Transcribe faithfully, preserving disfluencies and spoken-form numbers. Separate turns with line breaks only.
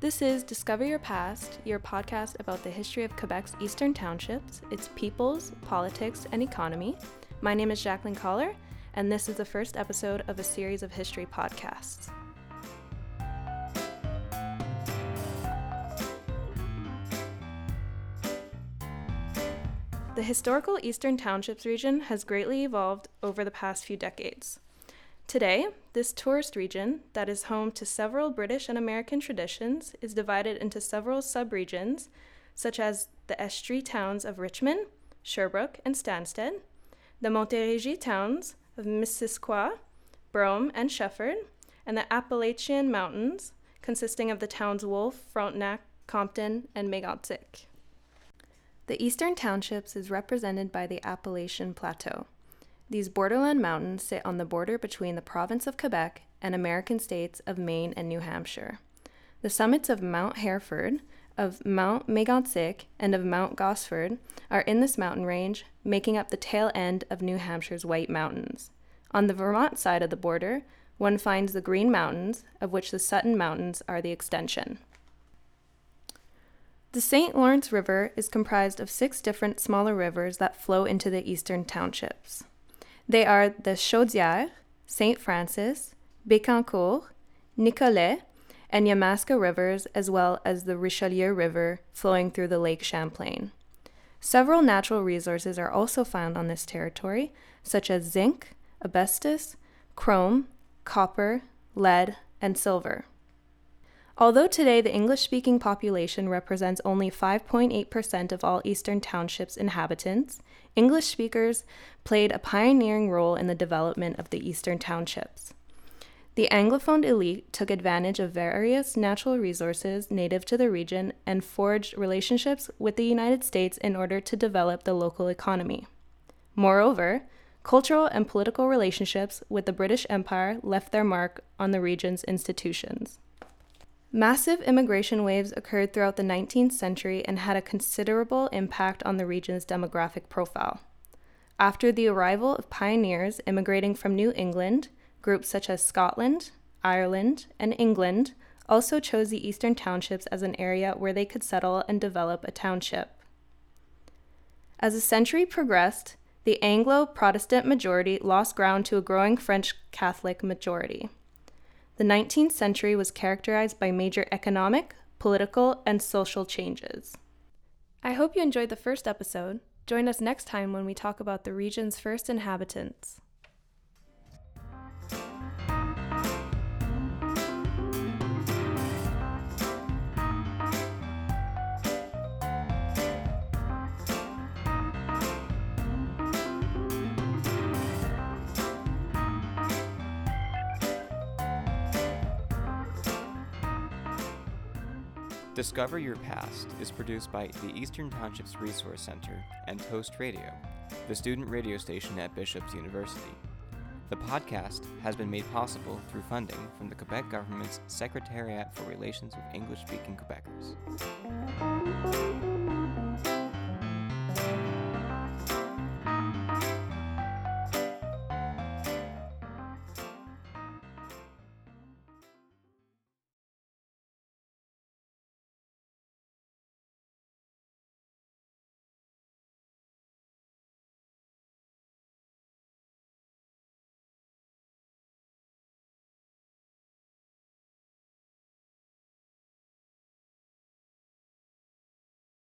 This is Discover Your Past, your podcast about the history of Quebec's eastern townships, its peoples, politics, and economy. My name is Jacqueline Collar, and this is the first episode of a series of history podcasts. The historical Eastern Townships region has greatly evolved over the past few decades. Today, this tourist region, that is home to several British and American traditions, is divided into several sub-regions, such as the Estrie towns of Richmond, Sherbrooke, and Stansted, the Montérégie towns of Missisquoi, Brome, and Shefford, and the Appalachian Mountains, consisting of the towns Wolfe, Frontenac, Compton, and Mégantic. The Eastern Townships is represented by the Appalachian Plateau. These borderland mountains sit on the border between the province of Quebec and American states of Maine and New Hampshire. The summits of Mount Hereford, of Mount Mégantic, and of Mount Gosford are in this mountain range, making up the tail end of New Hampshire's White Mountains. On the Vermont side of the border, one finds the Green Mountains, of which the Sutton Mountains are the extension. The Saint Lawrence River is comprised of six different smaller rivers that flow into the Eastern Townships. They are the Chaudière, Saint Francis, Bécancour, Nicolet, and Yamaska rivers, as well as the Richelieu River flowing through the Lake Champlain. Several natural resources are also found on this territory, such as zinc, asbestos, chrome, copper, lead, and silver. Although today the English-speaking population represents only five point eight percent of all Eastern Townships inhabitants, English speakers played a pioneering role in the development of the Eastern Townships. The Anglophone elite took advantage of various natural resources native to the region and forged relationships with the United States in order to develop the local economy. Moreover, cultural and political relationships with the British Empire left their mark on the region's institutions. Massive immigration waves occurred throughout the nineteenth century and had a considerable impact on the region's demographic profile. After the arrival of pioneers immigrating from New England, groups such as Scotland, Ireland, and England also chose the Eastern Townships as an area where they could settle and develop a township. As the century progressed, the Anglo-Protestant majority lost ground to a growing French Catholic majority. The nineteenth century was characterized by major economic, political, and social changes. I hope you enjoyed the first episode. Join us next time when we talk about the region's first inhabitants.
Discover Your Past is produced by the Eastern Townships Resource Center and Toast Radio, the student radio station at Bishop's University. The podcast has been made possible through funding from the Quebec government's Secretariat for Relations with English-Speaking Quebecers.